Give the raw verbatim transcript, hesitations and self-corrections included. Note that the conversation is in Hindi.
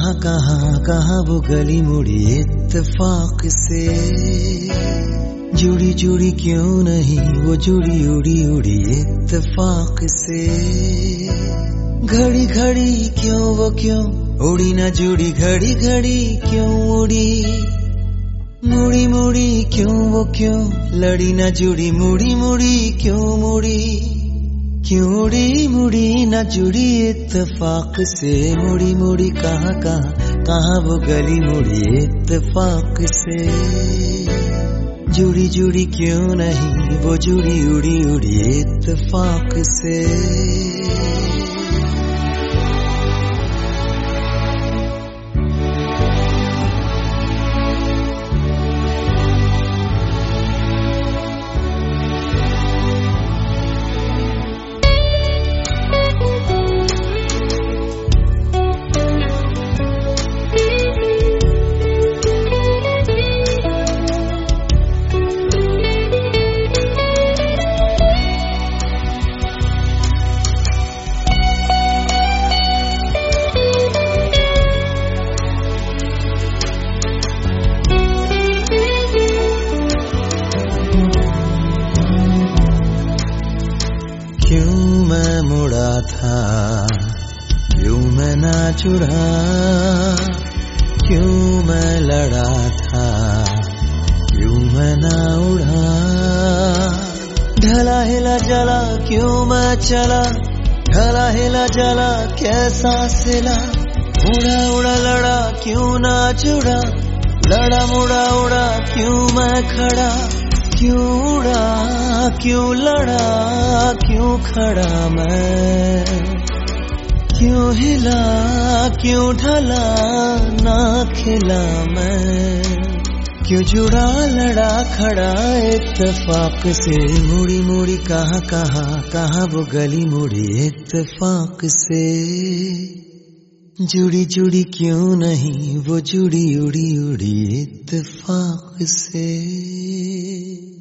कहाँ कहाँ कहाँ वो गली मुड़ी इत्तेफाक से। जुड़ी जुड़ी क्यों नहीं वो जुड़ी उड़ी उड़ी इत्तेफाक से। घड़ी घड़ी क्यों वो क्यों उड़ी ना जुड़ी, घड़ी घड़ी क्यों उड़ी। मुड़ी मुड़ी क्यों वो क्यों लड़ी ना जुड़ी, मुड़ी मुड़ी क्यों मुड़ी। क्यों उड़ी मुड़ी ना जुड़ी इत्तेफाक से। मुड़ी मुड़ी कहाँ कहाँ कहाँ वो गली मुड़ी इत्तेफाक से। जुड़ी जुड़ी क्यों नहीं वो जुड़ी उड़ी उड़ी इत्तेफाक से। क्यों मैं मुड़ा था, क्यों मैं ना चुरा। क्यों मैं लड़ा था, क्यों मैं ना उड़ा। ढला हिला जला क्यों मैं चला, ढला हिला जला कैसा सिला। उड़ा उड़ा लड़ा क्यों ना जुड़ा, लड़ा मुड़ा उड़ा क्यों मैं खड़ा। क्यों उड़ा क्यों लड़ा क्यों खड़ा मैं। क्यों हिला क्यों ढला ना खिला मैं। क्यों जुड़ा लड़ा खड़ा इत्तेफाक से। मुड़ी मुड़ी कहाँ कहाँ कहाँ वो गली मुड़ी इत्तेफाक से। जुड़ी जुड़ी क्यों नहीं वो जुड़ी उड़ी उड़ी इत्तेफाक से।